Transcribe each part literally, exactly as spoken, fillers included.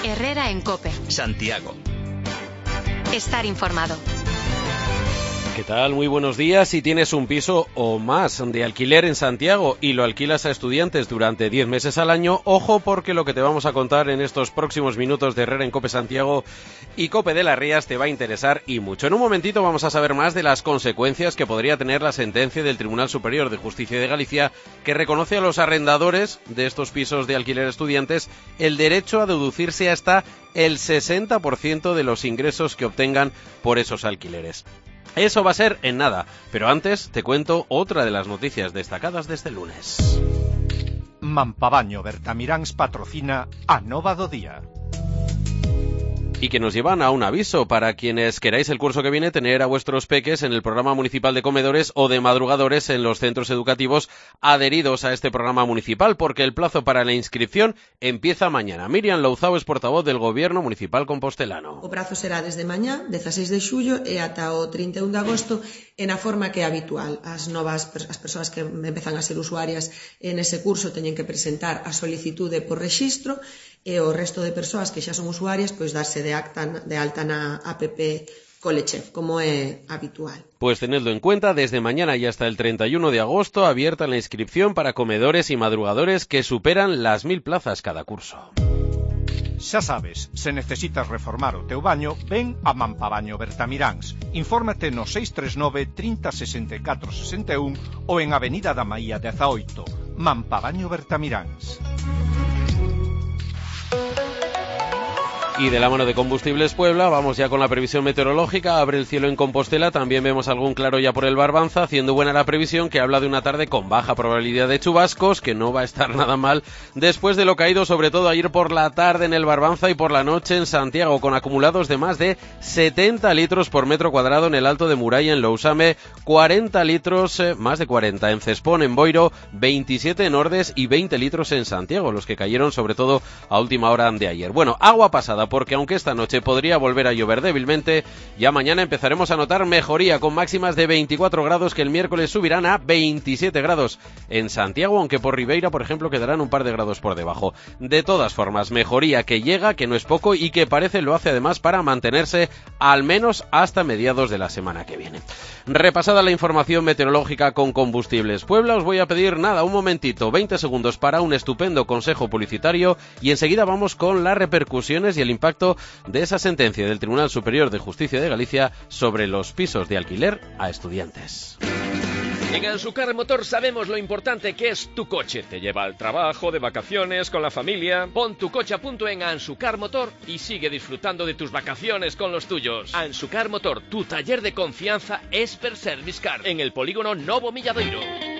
Herrera en COPE. Santiago. Estar informado. ¿Qué tal? Muy buenos días. Si tienes un piso o más de alquiler en Santiago y lo alquilas a estudiantes durante diez meses al año, ojo, porque lo que te vamos a contar en estos próximos minutos de Herrera en COPE Santiago y COPE de las Rías te va a interesar y mucho. En un momentito vamos a saber más de las consecuencias que podría tener la sentencia del Tribunal Superior de Justicia de Galicia, que reconoce a los arrendadores de estos pisos de alquiler a estudiantes el derecho a deducirse hasta el sesenta por ciento de los ingresos que obtengan por esos alquileres. Eso va a ser en nada, pero antes te cuento otra de las noticias destacadas de este lunes. Mampabaño Bertamiráns patrocina a Nova do Día. Y que nos llevan a un aviso para quienes queráis el curso que viene tener a vuestros peques en el programa municipal de comedores o de madrugadores en los centros educativos adheridos a este programa municipal, porque el plazo para la inscripción empieza mañana. Miriam Louzao es portavoz del Gobierno Municipal Compostelano. O prazo será desde mañá, dezasseis de xullo, e ata o trinta e un de agosto, en a forma que é habitual. As novas as persoas que empezan a ser usuarias en ese curso teñen que presentar a solicitude por rexistro, e o resto de persoas que xa son usuarias pois darse de, acta, de alta na app Colechef, como é habitual. Pues tenedlo en cuenta, desde mañana y hasta el treinta y uno de agosto abierta la inscripción para comedores y madrugadores que superan las mil plazas cada curso. Xa sabes, se necesitas reformar o teu baño, ven a Mampabaño Bertamiráns. Infórmate no seis tres nove, trinta, sesenta e catro, sesenta e un ou en Avenida da Maía dezaoito. Mampabaño Bertamiráns. Y de la mano de Combustibles Puebla, vamos ya con la previsión meteorológica. Abre el cielo en Compostela, también vemos algún claro ya por el Barbanza, haciendo buena la previsión que habla de una tarde con baja probabilidad de chubascos, que no va a estar nada mal después de lo caído sobre todo ayer por la tarde en el Barbanza y por la noche en Santiago, con acumulados de más de setenta litros por metro cuadrado en el Alto de Muralla en Lousame, cuarenta litros, eh, más de cuarenta en Cespón, en Boiro, veintisiete en Ordes y veinte litros en Santiago, los que cayeron sobre todo a última hora de ayer. Bueno, agua pasada, porque aunque esta noche podría volver a llover débilmente, ya mañana empezaremos a notar mejoría con máximas de veinticuatro grados que el miércoles subirán a veintisiete grados en Santiago, aunque por Ribeira, por ejemplo, quedarán un par de grados por debajo. De todas formas, mejoría que llega, que no es poco y que parece lo hace además para mantenerse al menos hasta mediados de la semana que viene. Repasada la información meteorológica con Combustibles Puebla, os voy a pedir nada, un momentito, veinte segundos para un estupendo consejo publicitario y enseguida vamos con las repercusiones y el impacto de esa sentencia del Tribunal Superior de Justicia de Galicia sobre los pisos de alquiler a estudiantes. En Ansucar Motor sabemos lo importante que es tu coche. Te lleva al trabajo, de vacaciones, con la familia. Pon tu coche a punto en Ansucar Motor y sigue disfrutando de tus vacaciones con los tuyos. Ansucar Motor, tu taller de confianza Esper Service Car, en el polígono Novo Milladoiro.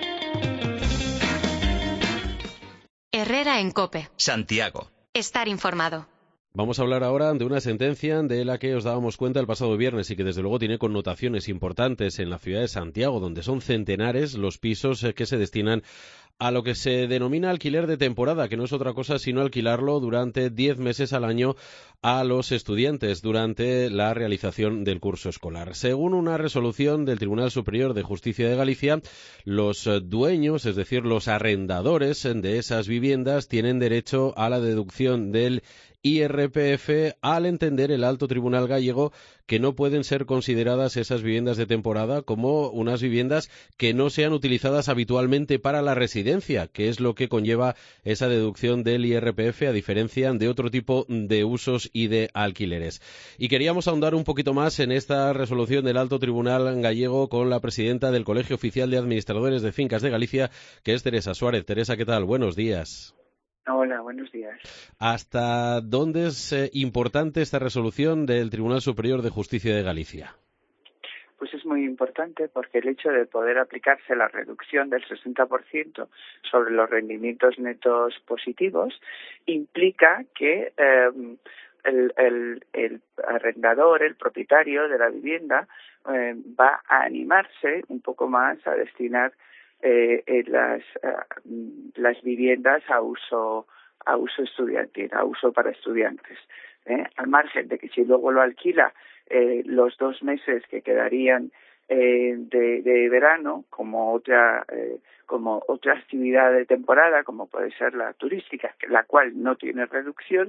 Herrera en COPE. Santiago. Estar informado. Vamos a hablar ahora de una sentencia de la que os dábamos cuenta el pasado viernes y que desde luego tiene connotaciones importantes en la ciudad de Santiago, donde son centenares los pisos que se destinan a lo que se denomina alquiler de temporada, que no es otra cosa sino alquilarlo durante diez meses al año a los estudiantes durante la realización del curso escolar. Según una resolución del Tribunal Superior de Justicia de Galicia, los dueños, es decir, los arrendadores de esas viviendas, tienen derecho a la deducción del I R P F al entender el Alto Tribunal gallego que no pueden ser consideradas esas viviendas de temporada como unas viviendas que no sean utilizadas habitualmente para la residencia, que es lo que conlleva esa deducción del I R P F a diferencia de otro tipo de usos y de alquileres. Y queríamos ahondar un poquito más en esta resolución del Alto Tribunal gallego con la presidenta del Colegio Oficial de Administradores de Fincas de Galicia, que es Teresa Suárez. Teresa, ¿qué tal? Buenos días. Hola, buenos días. ¿Hasta dónde es eh, importante esta resolución del Tribunal Superior de Justicia de Galicia? Pues es muy importante porque el hecho de poder aplicarse la reducción del sesenta por ciento sobre los rendimientos netos positivos implica que eh, el, el, el arrendador, el propietario de la vivienda, eh, va a animarse un poco más a destinar Eh, eh, las uh, las viviendas a uso a uso estudiantil, a uso para estudiantes, ¿eh? Al margen de que si luego lo alquila eh, los dos meses que quedarían eh, de, de verano como otra eh, como otra actividad de temporada, como puede ser la turística, la cual no tiene reducción,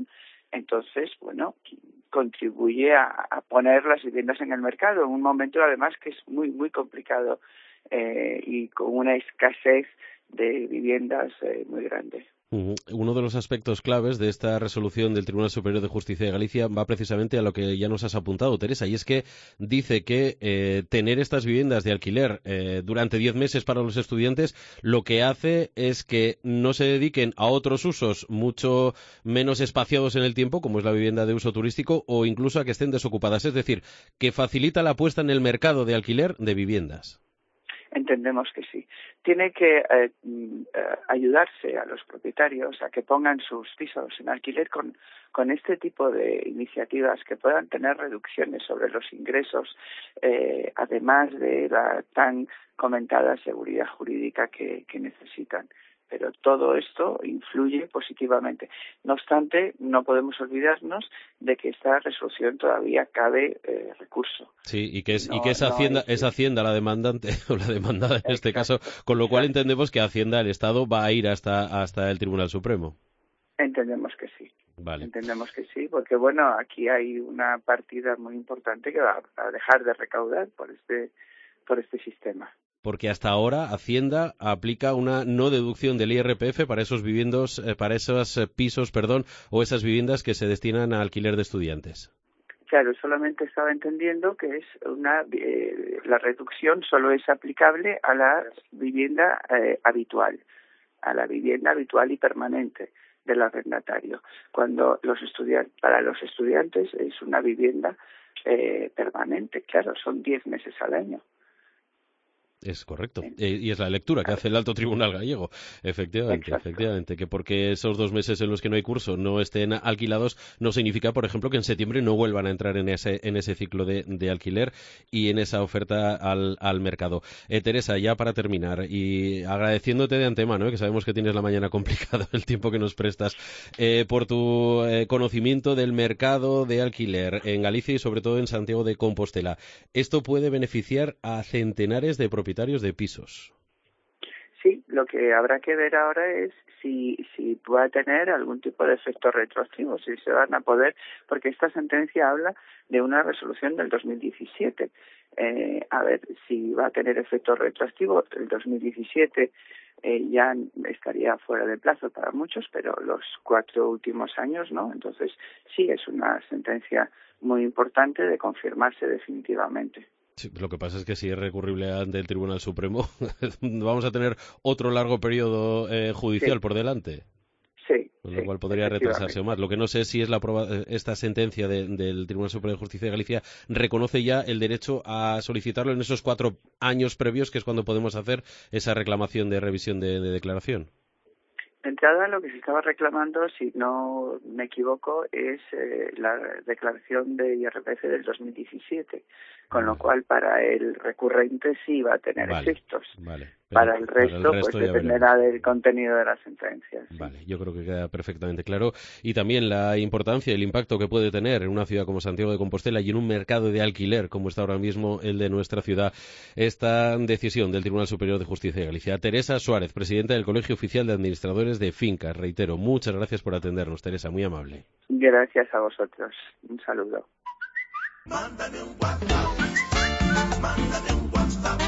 entonces, bueno, contribuye a, a poner las viviendas en el mercado en un momento además que es muy, muy complicado eh, y con una escasez de viviendas eh, muy grande. Uno de los aspectos claves de esta resolución del Tribunal Superior de Justicia de Galicia va precisamente a lo que ya nos has apuntado, Teresa, y es que dice que eh, tener estas viviendas de alquiler eh, durante diez meses para los estudiantes lo que hace es que no se dediquen a otros usos mucho menos espaciados en el tiempo, como es la vivienda de uso turístico, o incluso a que estén desocupadas. Es decir, que facilita la puesta en el mercado de alquiler de viviendas. Entendemos que sí. Tiene que eh, ayudarse a los propietarios a que pongan sus pisos en alquiler con, con este tipo de iniciativas que puedan tener reducciones sobre los ingresos, eh, además de la tan comentada seguridad jurídica que, que necesitan. Pero todo esto influye positivamente. No obstante, no podemos olvidarnos de que esta resolución todavía cabe eh, recurso. Sí, y que es, no, y que es no Hacienda, es, es Hacienda la demandante, o la demandada en este exacto, caso, con lo cual exacto. entendemos que Hacienda, el Estado, va a ir hasta, hasta el Tribunal Supremo. Entendemos que sí. Vale. Entendemos que sí, porque bueno, aquí hay una partida muy importante que va a dejar de recaudar por este, por este sistema. Porque hasta ahora Hacienda aplica una no deducción del I R P F para esos viviendos, eh, para esos eh, pisos, perdón, o esas viviendas que se destinan a alquiler de estudiantes. Claro, solamente estaba entendiendo que es una eh, la reducción solo es aplicable a la vivienda eh, habitual, a la vivienda habitual y permanente del arrendatario. Cuando los estudiantes, para los estudiantes es una vivienda eh, permanente, claro, son diez meses al año. Es correcto. Eh, y es la lectura que hace el Alto Tribunal Gallego. Efectivamente, Exacto. efectivamente. Que porque esos dos meses en los que no hay curso no estén alquilados, no significa, por ejemplo, que en septiembre no vuelvan a entrar en ese, en ese ciclo de, de alquiler y en esa oferta al, al mercado. Eh, Teresa, ya para terminar, y agradeciéndote de antemano, eh, que sabemos que tienes la mañana complicada, el tiempo que nos prestas, eh, por tu eh, conocimiento del mercado de alquiler en Galicia y sobre todo en Santiago de Compostela. Esto puede beneficiar a centenares de propietarios de pisos. Sí, lo que habrá que ver ahora es si, si va a tener algún tipo de efecto retroactivo, si se van a poder, porque esta sentencia habla de una resolución del dos mil diecisiete. Eh, a ver si va a tener efecto retroactivo. El dos mil diecisiete eh, ya estaría fuera de plazo para muchos, pero los cuatro últimos años no. Entonces, sí, es una sentencia muy importante de confirmarse definitivamente. Sí, lo que pasa es que si es recurrible ante el Tribunal Supremo, vamos a tener otro largo periodo eh, judicial sí. por delante. Sí. Con lo sí, cual podría retrasarse más. Lo que no sé si es la esta sentencia de, del Tribunal Superior de Justicia de Galicia reconoce ya el derecho a solicitarlo en esos cuatro años previos, que es cuando podemos hacer esa reclamación de revisión de, de declaración. De entrada, lo que se estaba reclamando, si no me equivoco, es eh, la declaración de I R P F del dos mil diecisiete, con vale. lo cual para el recurrente sí va a tener vale. efectos. Vale. Para el, resto, para el resto, pues dependerá del contenido de la sentencia. Sí. Vale, yo creo que queda perfectamente claro. Y también la importancia y el impacto que puede tener en una ciudad como Santiago de Compostela y en un mercado de alquiler como está ahora mismo el de nuestra ciudad, esta decisión del Tribunal Superior de Justicia de Galicia. Teresa Suárez, presidenta del Colegio Oficial de Administradores de Fincas. Reitero, muchas gracias por atendernos, Teresa, muy amable. Gracias a vosotros. Un saludo. Mándame un WhatsApp. Mándame un WhatsApp.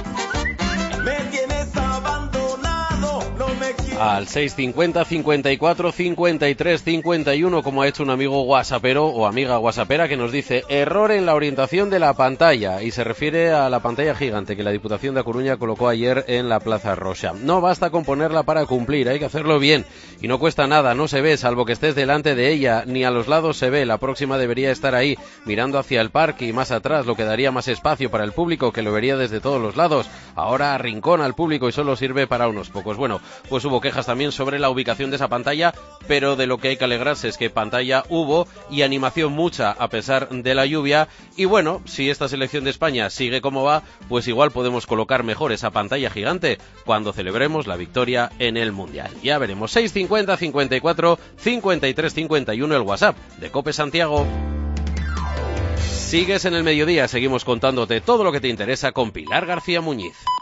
Me tienes abandonado, no me quieres. Al seis cincuenta, cincuenta y cuatro, cincuenta y tres, cincuenta y uno, como ha hecho un amigo whatsappero o amiga whatsappera que nos dice error en la orientación de la pantalla, y se refiere a la pantalla gigante que la Diputación de A Coruña colocó ayer en la Plaza Roxa. No basta con ponerla para cumplir, hay que hacerlo bien y no cuesta nada, no se ve salvo que estés delante de ella, ni a los lados se ve. La próxima debería estar ahí mirando hacia el parque y más atrás, lo que daría más espacio para el público que lo vería desde todos los lados. Ahora arrincona al público y solo sirve para unos pocos. Bueno, pues hubo quejas también sobre la ubicación de esa pantalla, pero de lo que hay que alegrarse es que pantalla hubo y animación mucha a pesar de la lluvia. Y bueno, si esta selección de España sigue como va, pues igual podemos colocar mejor esa pantalla gigante cuando celebremos la victoria en el Mundial. Ya veremos. Seis cincuenta, cincuenta y cuatro, cincuenta y tres, cincuenta y uno el WhatsApp de Cope Santiago. Sigues en el mediodía, seguimos contándote todo lo que te interesa con Pilar García Muñiz.